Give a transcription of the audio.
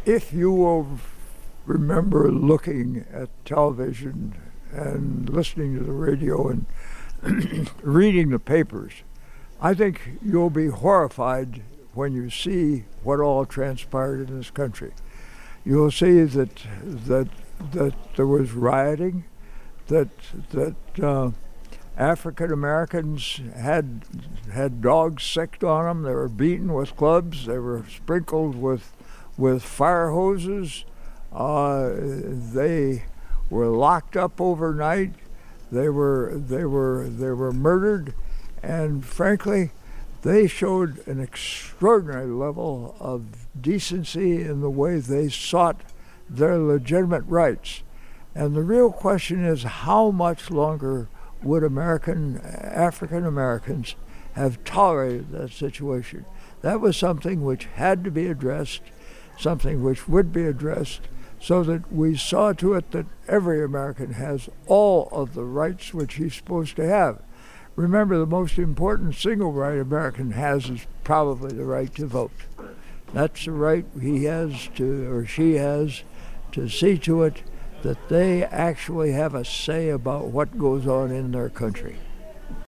If you will remember looking at television and listening to the radio and reading the papers, I think you'll be horrified when you see what all transpired in this country. You'll see that there was rioting, that African Americans had dogs sicked on them. They were beaten with clubs. They were sprinkled with fire hoses. They were locked up overnight. They were murdered, and frankly, they showed an extraordinary level of decency in the way they sought their legitimate rights. And the real question is, how much longer would African Americans have tolerated that situation? That was something which had to be addressed, something which would be addressed, so that we saw to it that every American has all of the rights which he's supposed to have. Remember, the most important single right American has is probably the right to vote. That's the right he has to, or she has, to see to it that they actually have a say about what goes on in their country.